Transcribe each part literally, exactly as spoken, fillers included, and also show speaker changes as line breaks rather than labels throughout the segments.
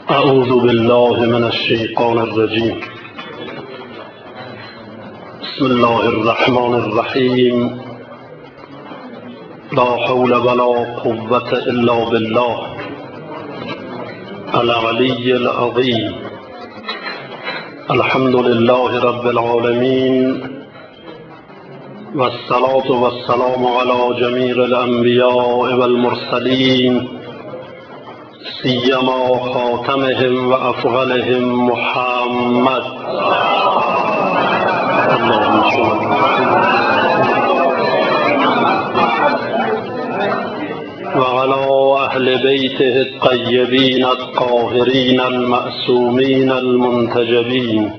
أعوذ بالله من الشيطان الرجيم. بسم الله الرحمن الرحيم. لا حول ولا قوة إلا بالله العلي العظيم. الحمد لله رب العالمين، والصلاة والسلام على جميع الأنبياء والمرسلين، سيما خاتمهم وأفضلهم محمد اللهم صل وعلى أهل بيته الطيبين الطاهرين المعصومين المنتجبين،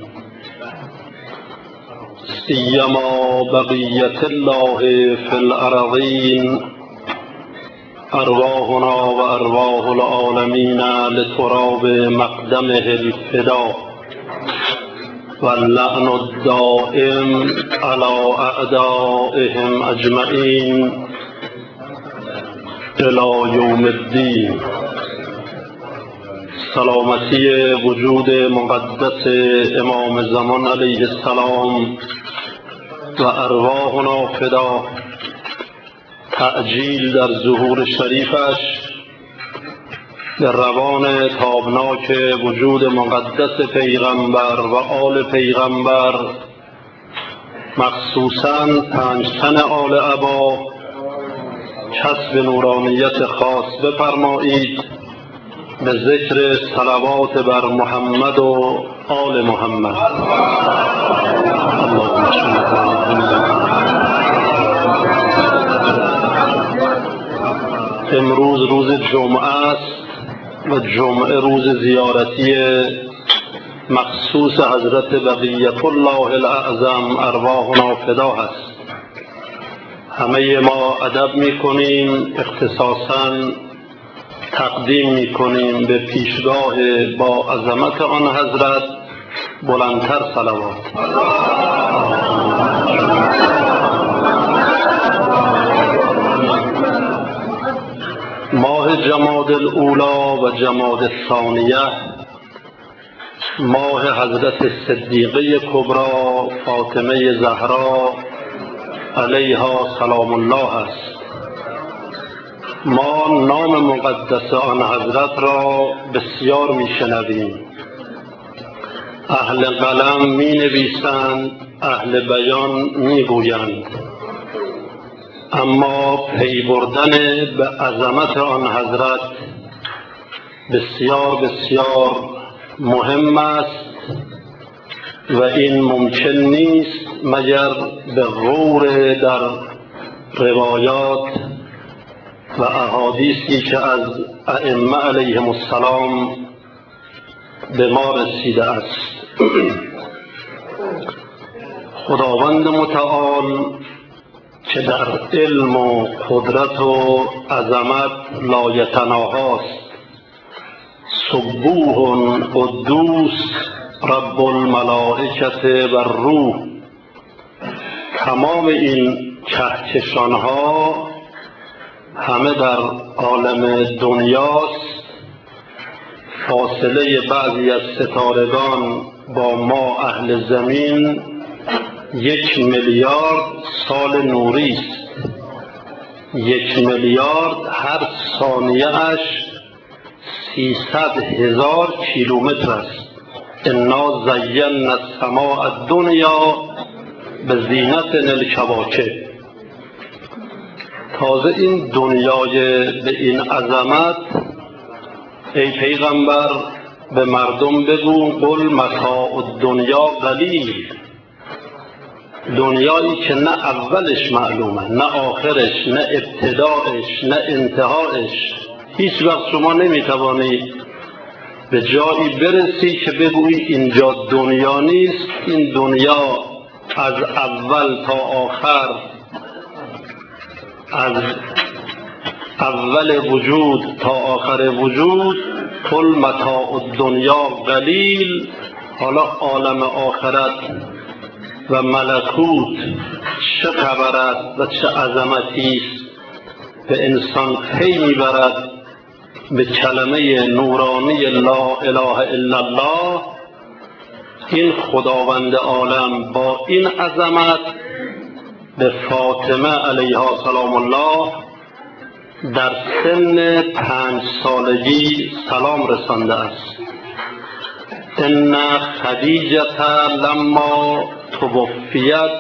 سيما بقية الله في الأرضين، أرواحنا وأرواح العالمين لتراب مقدمه الفداء، واللعن الدائم على أعدائهم أجمعين إلى يوم الدين. سلامتی وجود مقدس امام زمان علیه السلام و ارواحنا فدا، تعجیل در ظهور شریفش در روان تابناک وجود مقدس پیغمبر و آل پیغمبر، مخصوصاً پنج تن آل عبا، کسب نورانیت خاص بفرمایید به ذکر صلوات بر محمد و آل محمد. اللهم صل. امروز روز جمعه است و جمعه روز زیارتی مخصوص حضرت بقیت الله الاعظم ارواحنا فدا هست. همه ما ادب می کنیم، اختصاصاً تقدیم می کنیم به پیشگاه با عظمت آن حضرت بلندتر صلوات. ماه جمادی الاولی و جمادی الثانیه ماه حضرت صدیقه کبری فاطمه زهرا علیها سلام الله است. ما نام مقدس آن حضرت را بسیار می شنویم. اهل قلم می نویسند، اهل بیان می گویند، اما پی بردن به عظمت آن حضرت بسیار بسیار مهم است و این ممکن نیست مگر به غور در روایات و احادیثی که از ائمه علیهم السلام به ما رسیده است. خداوند متعال که در علم و قدرت و عظمت لایتناهاست، سبوح قدوس رب الملائکه و روح، تمام این کهکشانها همه در عالم دنیاست. فاصله بعضی از ستارگان با ما اهل زمین یک میلیارد سال نوری است. یک میلیارد هر ثانیه اش سیصد هزار کیلومتر است. انا زینا السماء الدنیا به زینت الکواکب. تازه این دنیای به این عظمت، ای پیغمبر به مردم بگو قل متاع الدنیا قلیل. دنیایی که نه اولش معلومه، نه آخرش، نه ابتدایش، نه انتهایش. هیچ وقت شما نمیتوانی به جایی برسی که بگویی اینجا دنیا نیست. این دنیا از اول تا آخر، از اول وجود تا آخر وجود، کل متاع الدنیا قلیل. حالا عالم آخرت و ملکوت چه خبرت و چه عظمتی است به انسان پی میبرد به کلمه نورانی لا اله الا الله، این خداوند عالم با این عظمت به فاطمه علیها سلام الله در سن پنج سالگی سلام رسانده است. ان خدیجه لما توفیت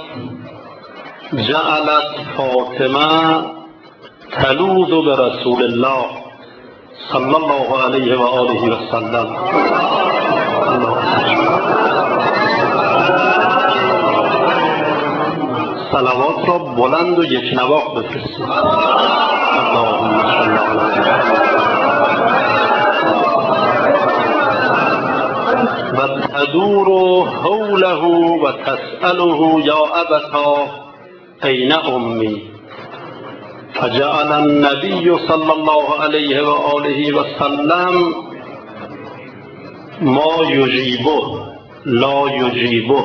جعلت فاطمه تلوذ برسول الله صلی الله علیه و آله و سلم. صلوات را بلند و یک نواخت بفرستید. اللهم صل علی و تدور حوله و تسأله یا ابتا این امی، فجعل النبی صلی الله علیه و آله و سلم ما یجیبه لا یجیبه،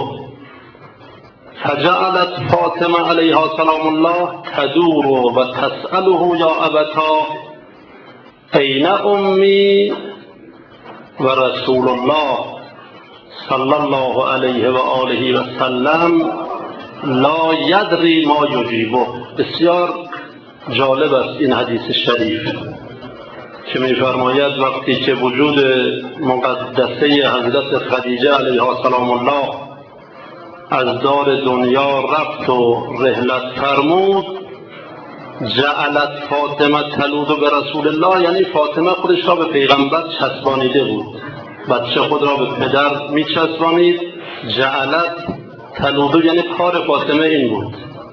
فجعلت فاطمه علیها سلام الله تدور و تسأله یا ابتا این امی، و رسول الله صلی الله علیه و آله و سلم لا یدری ما یجیبه. بسیار جالب است این حدیث شریف که می‌فرماید وقتی که وجود مقدسه حضرت خدیجه علیها سلام الله از دار دنیا رفت و رحلت فرمود، جعلت فاطمه تلوذ به رسول الله، یعنی فاطمه خودش را به پیغمبر چسبانیده بود، بچه خود را به پدر می چسبانید. جعلت تلوذ یعنی کار فاطمه این بود.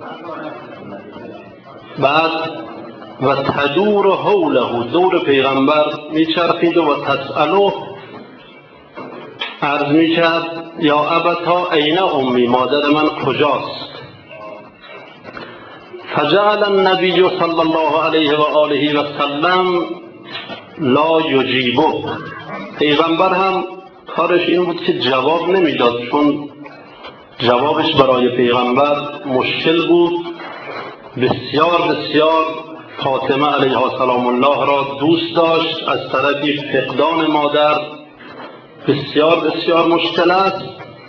بعد و تدور حوله، دور پیغمبر می چرخید و تسأله، عرض می کرد یا ابتا این امی، مادر من کجاست؟ فجعل النبی صلی الله علیه و آله و سلم لا یجیبه، پیغمبر هم کارش این بود که جواب نمیداد، چون جوابش برای پیغمبر مشکل بود. بسیار بسیار فاطمه علیها سلام الله را دوست داشت، از طرفی فقدان مادر بسیار بسیار مشکل است.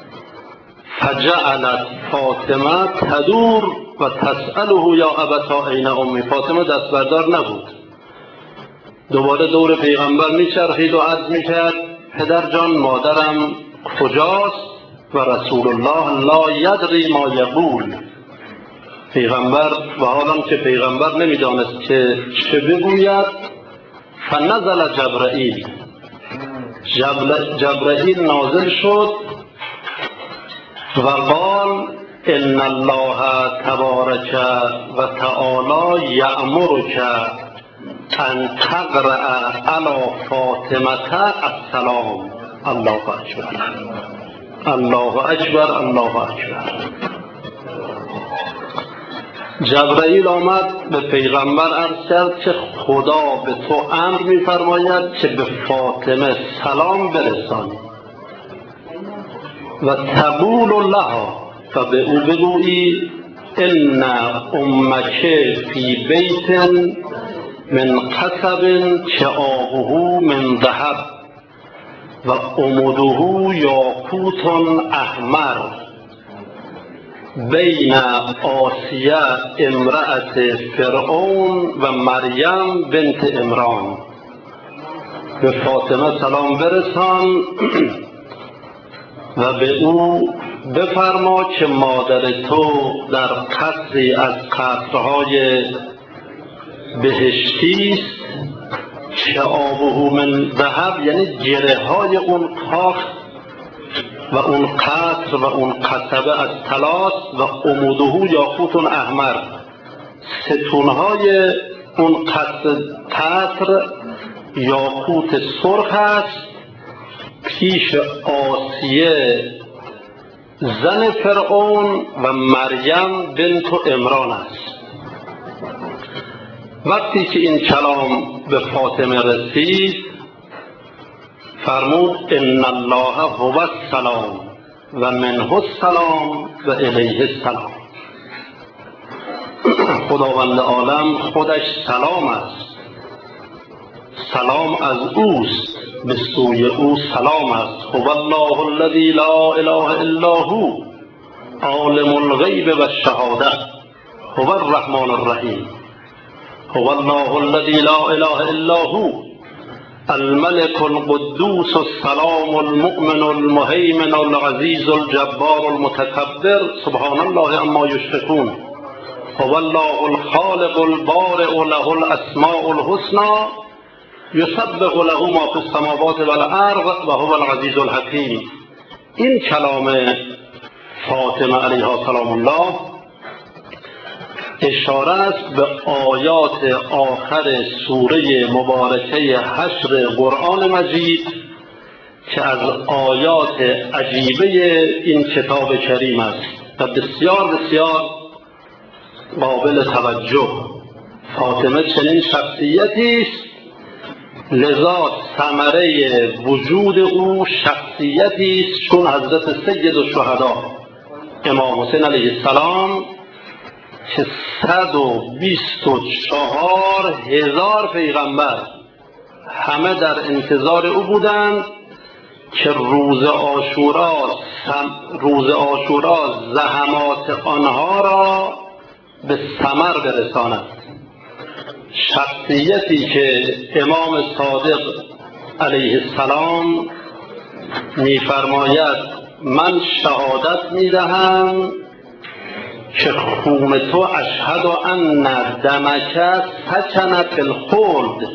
فجعلت فاطمه تدور و تسأله یا ابتا این امی، فاطمه دست بردار نبود، دوباره دور پیغمبر میچرخید و عرض میکرد پدر جان مادرم کجاست؟ و رسول الله لا یدری ما یقول، پیغمبر و حالم که پیغمبر نمیدانست که چه بگوید. فنزل جبرائیل، جبرائیل نازل شد و قال ان الله تبارک و تعالی یأمرک ان تقرأ علی فاطمه السلام. الله اکبر الله اکبر الله اکبر. جبرائیل آمد به پیغمبر عرض کرد که خدا به تو امر می‌فرماید که به فاطمه سلام برسانی و تقول لها، و به او بگویی ان امک فی بیت من قصب کآبه من ذهب و عمده یاقوت احمر بین آسیه امرأت فرعون و مریم بنت عمران. به فاطمه سلام برسان و به او بفرما که مادر تو در قصری از قصرهای بهشتی است که آبه من ذهب، یعنی گره های اون کاخ و اون قصر و اون قصبه از طلاست، و عموده یاقوت احمر، ستونهای اون قصر قصر یاقوت سرخ است. پیش آسیه زن فرعون و مریم بنت عمران است. وقتی که این کلام به فاطمه رسید فرمود ان الله هو السلام و منه السلام و الیه السلام. خداوند عالم خودش سلام است، سلام از اوست، به سوی او سلام است. هو الله الذی لا اله الا هو عالم الغیب و الشهاده هو الرحمن الرحیم. هو الله الذی لا اله الا هو الملك القدوس السلام المؤمن المهيمن العزيز الجبار المتكبر سبحان الله عما يشركون. هو الله الخالق البارئ له الاسماء الحسنى یسبح له ما فی السماوات والارض و هو العزیز الحکیم. این کلام فاطمه علیها سلام الله اشاره است به آیات آخر سوره مبارکه حشر قرآن مجید که از آیات عجیبه این کتاب کریم است و بسیار بسیار قابل توجه. فاطمه چنین شخصیتی است، لذا ثمره وجود او شخصیتی است چون حضرت سید الشهدا امام حسین علیه السلام که صد و بیست و چهار هزار پیغمبر همه در انتظار او بودند که روز عاشورا روز عاشورا زحمات آنها را به ثمر برساند. شخصیتی که امام صادق علیه السلام می‌فرماید من شهادت می‌دهم که خون تو اشهد ان دمک سکن فی الخلد.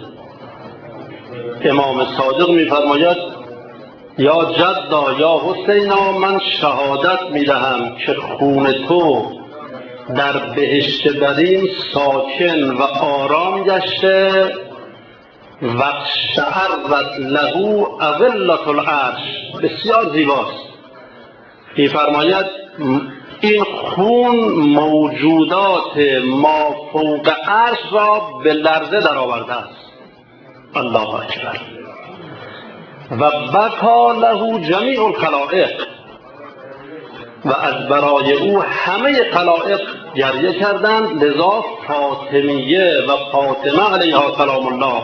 امام صادق می‌فرماید یا جدا یا حسینا من شهادت می‌دهم که خون تو در بهشت برین ساکن و آرام گشته و شعرت له اولت العرش. بسیار زیباست. می‌فرماید این خون موجودات ما فوق عرش را به لرزه در آورده است. الله اکبر. و بکا له جمیع الخلائق و از برای او همه خلائق گریه کردند. لذا فاطمیه و فاطمه علیها سلام الله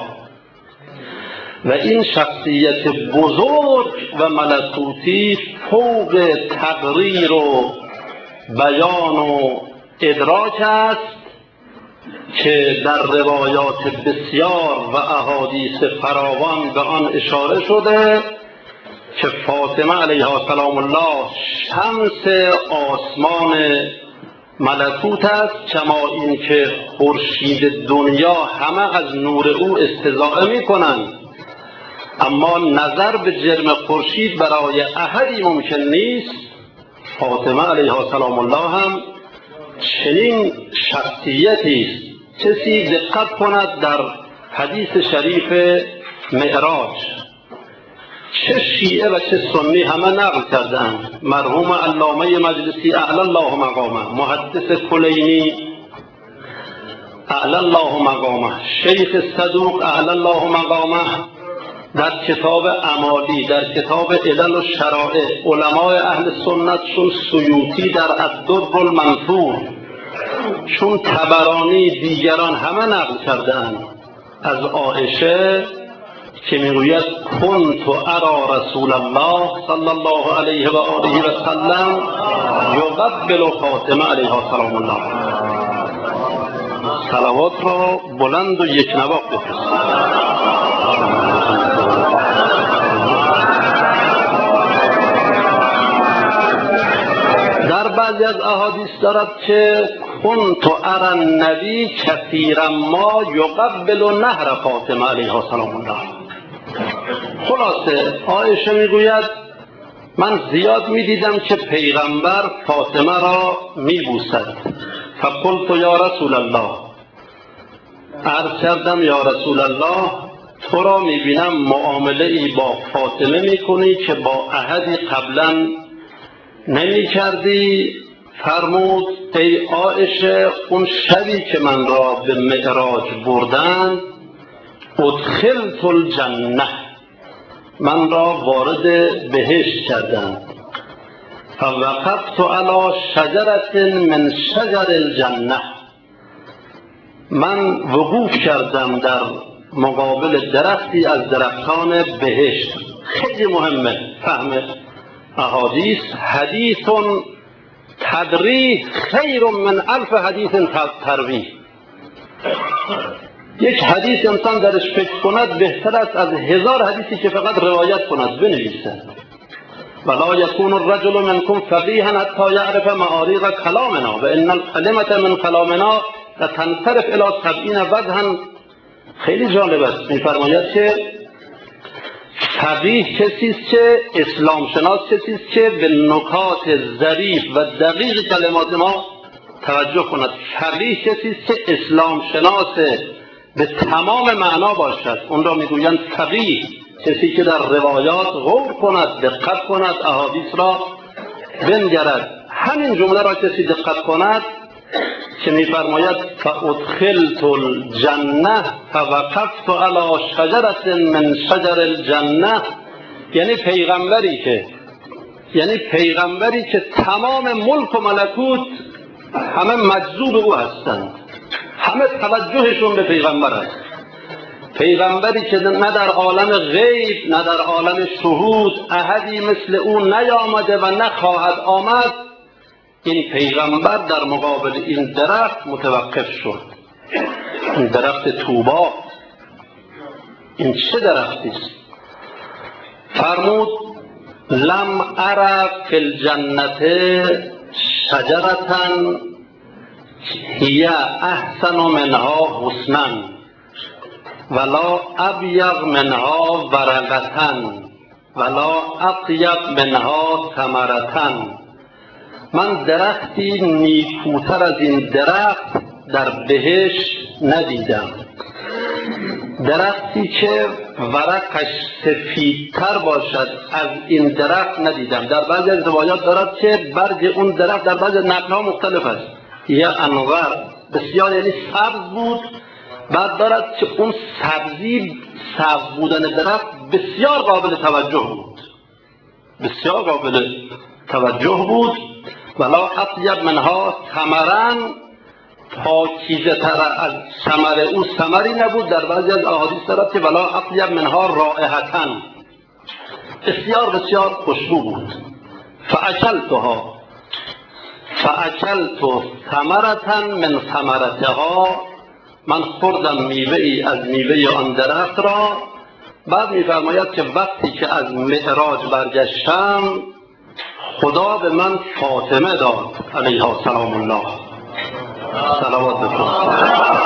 و این شخصیت بزرگ و ملکوتی فوق تقریر و بیان و ادراک است که در روایات بسیار و احادیث فراوان به آن اشاره شده که فاطمه علیها سلام الله شمس آسمان ملکوت است، کما اینکه خورشید دنیا همه از نور او استضاءه می‌کنند، اما نظر به جرم خورشید برای احدی ممکن نیست. فاطمه علیها سلام الله هم چنین شخصیتی است. کسی دقت کند در حدیث شریف معراج، چه شیعه و چه سنی همه نقل کردند. مرحوم علامه مجلسی اعلی الله مقامه، محدث کلینی اعلی الله مقامه، شیخ صدوق اعلی الله مقامه در کتاب اعمالی، در کتاب علل و شرائع، علمای اهل سنت چون سیوطی در الدر المنثور، چون طبرانی، دیگران همه نقل کردند از عایشه که میگوید کنت ارى رسول الله صلی الله علیه و آله و سلم یقبل فاطمه علیها سلام الله. صلوات را بلند و یک نواخت بفرستید. در بعضی از احادیث دارد که کنت ارى النبی کثیرا ما یقبل نهر فاطمه علیها سلام الله. خلاصه عایشه میگوید من زیاد میدیدم که پیغمبر فاطمه را میبوسد. فقلت یا رسول الله، عرض کردم یا رسول الله تو را میبینم معامله ای با فاطمه میکنی که با احدی قبلا نمی کردی. فرمود ای عایشه اون شبی که من را به معراج بردند ادخلت الجنه، من را وارد بهشت کردند. فوقفت علی شجرة من شجر الجنه، من وقوف کردم در مقابل درختی از درختان بهشت. خیلی مهمه فهم احادیث. حدیث تدریح خیر من الف حدیث ترویح. یک حدیث انسان درش فکر کند بهتر است از هزار حدیثی که فقط روایت کند بنویسد. ولا يكون الرجل منكم فقيها حتى يعرف معاريض كلامنا وان الكلمة من كلامنا لتنصرف الى سبعین وجها. خیلی جالب است. میفرماید که فقیه کسی است که اسلام شناس کسی است که به نکات ظریف و دقیق کلمات ما توجه کند. فقیه کسی است که اسلام شناس به تمام معنا باشد. اون را میگویند فقیه. کسی که در روایات غور کند، دقت کند، احادیث را بنگرد. همین جمله را کسی دقت کند که میفرماید فادخلت الجنه فوقفت علی شجره من شجر الجنه، یعنی پیغمبری که یعنی پیغمبری که تمام ملک و ملکوت همه مجذوب او هستند، همه توجهشون به پیغمبر است. پیغمبری که نه در عالم غیب نه در عالم شهود احدی مثل او نیامده و نخواهد آمد. این پیغمبر در مقابل این درخت متوقف شد. این درخت طوبا، این چه درختی است؟ فرمود لم ارى فی الجنة شجرة هی احسن منها حسنا ولا ابیض منها ورقة ولا اطیب منها ثمرة. من درختی نیکوتر از این درخت در بهشت ندیدم. درختی که ورقش سفیدتر باشد از این درخت ندیدم. در بعضی از روایات دارد که برگ اون درخت در بعضی نقل‌ها مختلف است. یا انور بسیار، یعنی سبز بود. بعد دارد که اون سبزی سبز بودن درخت بسیار قابل توجه بود، بسیار قابل توجه بود. ولا اطیب منها ثمرا، پاکیزه تر از ثمر او ثمری نبود. در بعضی از احادیث دارد که ولا اطیب منها رائحة، بسیار بسیار خوشبو بود. فاکلتها فاکلت ثمرة من ثمرتها، من خوردم میوه ای از میوه آن درخت را. بعد میفرماید که وقتی که از معراج برگشتم خدا به من فاطمه داد علیها سلام الله، صلوات بفرست.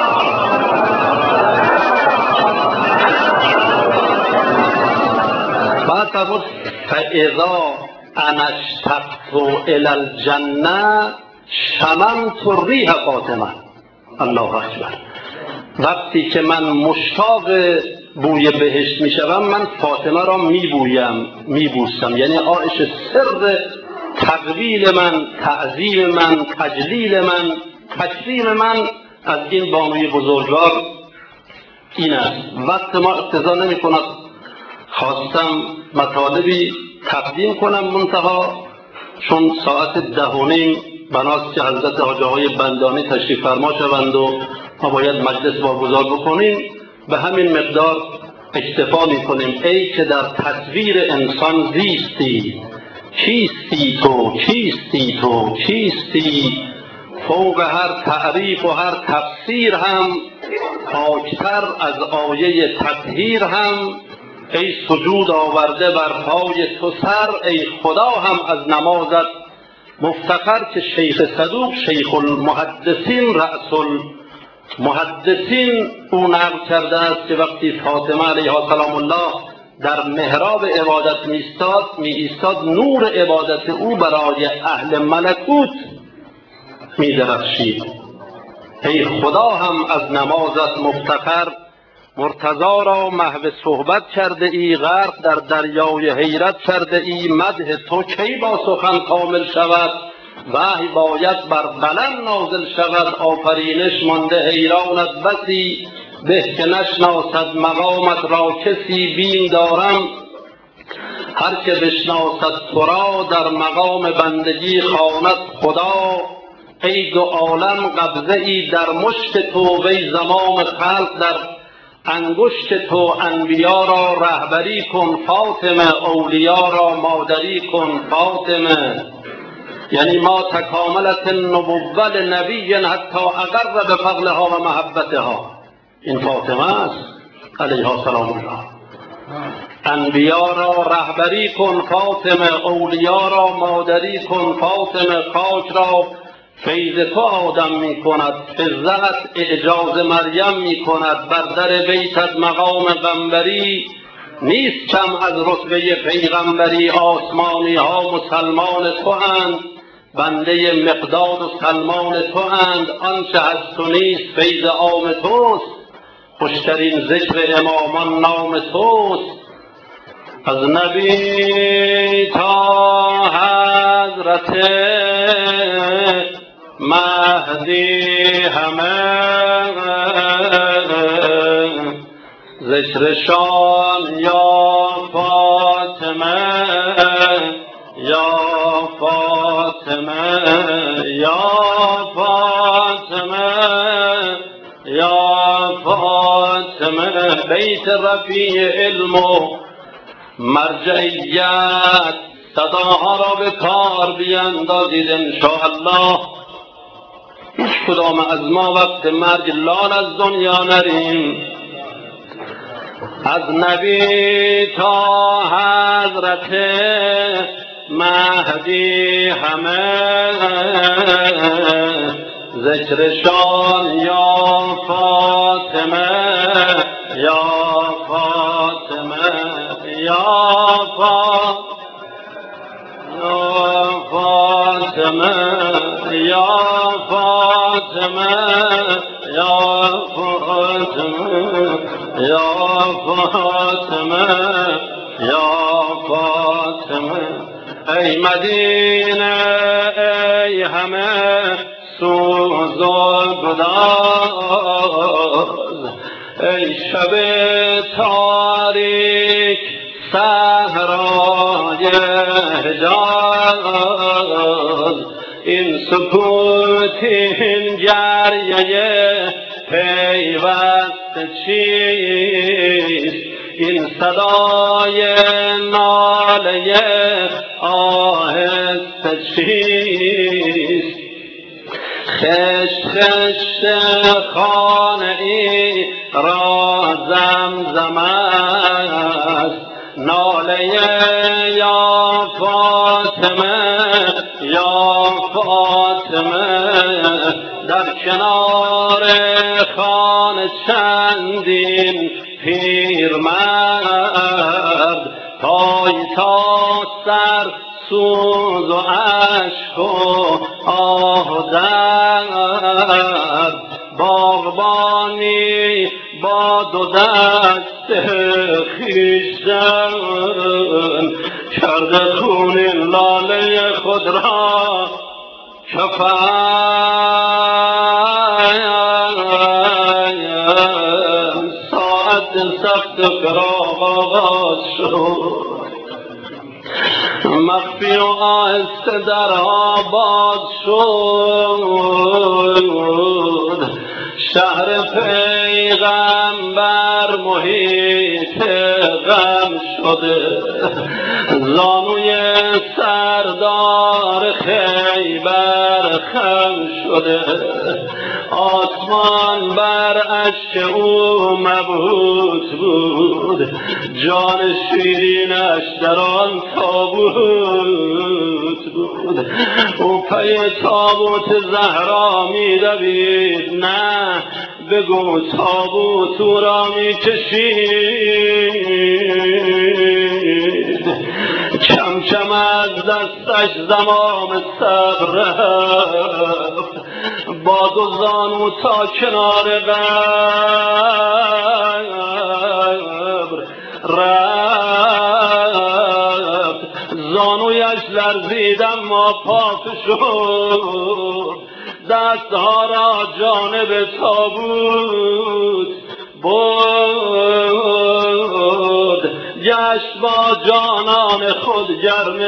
بعد فرمود فاذا انا اشتقت الی الجنه شممت ریح فاطمه. الله اکبر. وقتی که من مشتاق بوی بهشت میشوم من فاطمه را میبویم، میبوسم. یعنی آیش سر تقبیل من، تعظیم من، تجلیل من، تکریم من از این بانوی بزرگوار این است. وقت ما اقتضا نمی کند. خواستم مطالبی تقدیم کنم، منتها چون ساعت ده و نیم بناست که حضرت حاجی آقای بندانی تشریف فرما شوند و ما باید مجلس واگذار بکنیم، به همین مقدار اکتفا میکنیم. ای که در تصویر انسان زیستی، کیستی تو، کیستی تو، کیستی، فوق هر تعریف و هر تفسیر هم، پاکتر از آیه تطهیر هم. ای سجود آورده بر پای تو سر، ای خدا هم از نمازت مفتخر. که شیخ صدوق شیخ المحدثین رأس المحدثین او نقل کرده است که وقتی فاطمه علیها سلام الله در محراب عبادت می ایستاد می ایستاد نور عبادت او برای اهل ملکوت می درخشید. ای خدا هم از نمازت مفتخر، مرتضی را محو صحبت کرده ای، غرق در دریای حیرت کرده ای. مدح تو کی با سخن کامل شود، وحی باید بر بلند نازل شود. آفرینش مانده حیرانت بسی، به که نشناسد مقامت را کسی. بیم دارم هر که بشناسد تو را، در مقام بندگی خواند خدا. ای دو عالم قبضه ای در مشت تو، وی زمام خلق در انگشت تو انبیا را رهبری کن فاطمه، اولیا را مادری کن فاطمه. یعنی ما تکاملت النبوة لنبی حتی اقر به فضلها و محبتها. این فاطمه است علیها سلام الله. انبیا را رهبری کن فاطمه، اولیا را مادری کن فاطمه. خاک را فیض تو آدم می کند، فضلت اعجاز مریم می کند. بر در بیتت مقام قنبری، نیست کم از رتبه پیغمبری. آسمانی ها مسلمان تو اند، بنده مقداد و سلمان تو اند. آنچه از تو نیست فیض عام توست، خوشترین ذکر امامان نام توست. از نبی تا حضرت مهدی همه ذکرشان یا فاطمه یا فاطمه یا فاطمه یا فاطمه. بیت رفیع علم و مرجعیت، صداها را به کار بیندازید انشاءالله. هیچ کدام از ما وقت مرگ لال از دنیا نریم. از نبی تا حضرت مهدی همه ذکرشان یا فاطمه یا فاطمه یا فاطمه یا فاطمه یا فاطمه یا فاطمه یا فاطمه. ای مدینه ای همه سوز و گداز، ای شب تاریک صحرای حجاز. این سکوت این گریه پیوست چیست؟ این صدای ناله آهسته چیست؟ خشت خشت خانه ای را زمزم است، ناله یا فاطمه یا فاطمه. در کنار خانه چندین پیرمرد، پای تا سر سوز و اشک و آه درد. باغبانی با دو دست خویشتن کرده خون لاله خود را کفن. ساعت سخت فراق آغاز شد، مخفی و آهسته درها باز شد. شهر پیغمبر محیط غم شده، زانوی سردار خیبر خم شده. آسمان بر عشق او مبهوت بود، جان شیرینش در آن تابوت بود. او پی تابوت زهرا می دوید، نه بگو تابوت او را می کشید. کم کم از دستش زمام صبر رفت، با دو زانو تا کنار قبر رفت. زانویش لرزید اما پاک شد، دستها را جانب تابوت بود. گشت با جانان خود گرم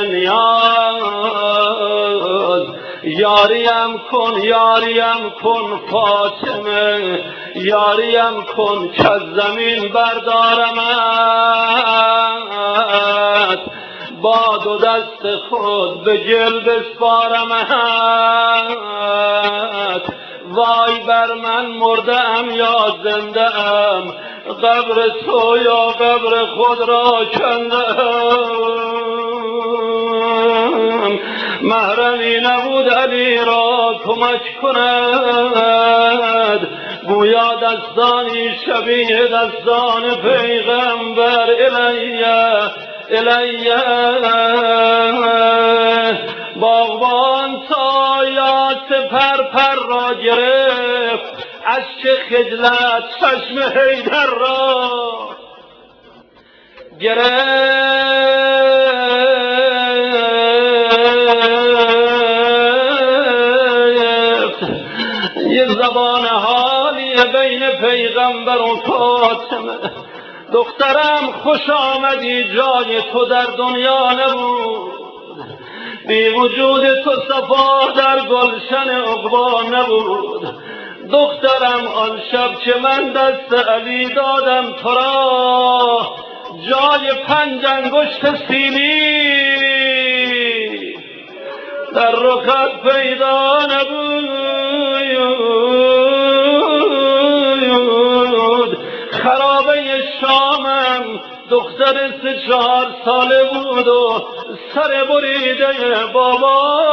نیاز. یاریم کن یاریم کن فاطمه، یاریم کن که از زمین بردارمت، با دو دست خود به گل بسپارمت. وای بر من مرده ام یا زنده ام، قبر تو یا قبر خود را کنده ام. محرمی نبود علی را کمک کند، گویا دستانی شبیه دستان پیغمبر. الیه الیه باغبان تا یاس پر پر را گرفت، اشک خجلت چشم حیدر را گرفت. یک زبان حالی بین پیغمبر و فاطمه. دخترم خوش آمدی، جای تو در دنیا نبود، بی وجود تو صفا در گلشن عقبا نبود. دخترم آن شب که من دست علی دادم تو را، جای پنج انگشت سیلی در رخت پیدا نبود. خرابه شامم دختر سه چهار ساله بود و سر بریده بابا.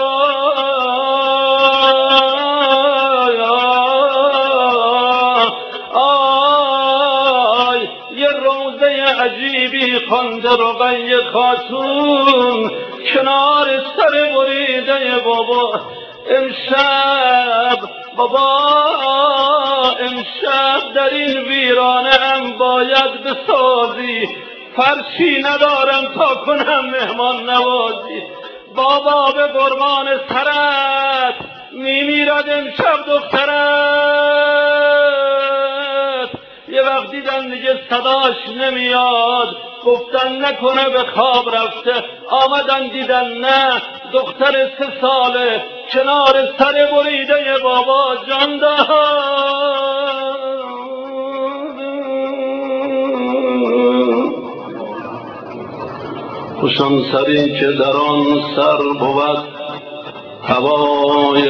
آی یه روضه عجیبی خوانده رقیه خاتون کنار سر بریده بابا. امشب بابا امشب در این ویرانه ام باید بسازی، فرشی ندارم تا کنم مهمان نوازی. بابا به قربان سرت میمیرد امشب دخترت. یه وقت دیدن دیگه صداش نمیاد، گفتن نکنه به خواب رفته. آمدن دیدن نه، دختر سه ساله کنار سر بریده بابا جان داد. خوشان سری که در آن سر بود هوای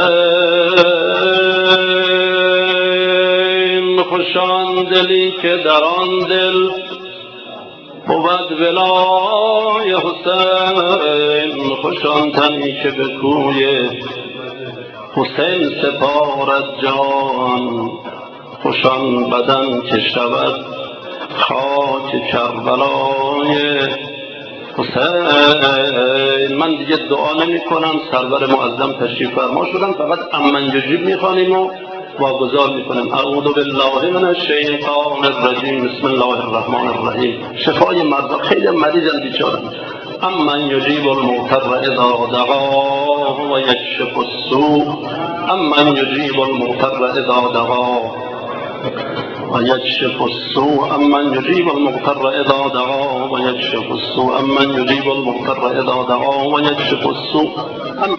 حسین، خوشان دلی که در آن دل بود ولای حسین. خوشان تنی که به کوی حسین سپارد جان، خوشان بدن که شود خاک کربلای حسین. من دیگه دعا نمی کنم، سرور معظم تشریف فرما شدن، فقط امن یجیب می خوانیم و واگذار می کنیم. اعوذ بالله من الشیطان الرجیم، بسم الله الرحمن الرحیم. شفای مرضا، خیلی مریضن بیچارن. امن یجیب المضطر اذا دعاه و یکشف السوء، امن یجیب المضطر اذا دعاه ويكشف السوء، أمن يجيب المضطر إذا دعاه ويكشف السوء، أمن يجيب المضطر إذا دعاه ويكشف السوء.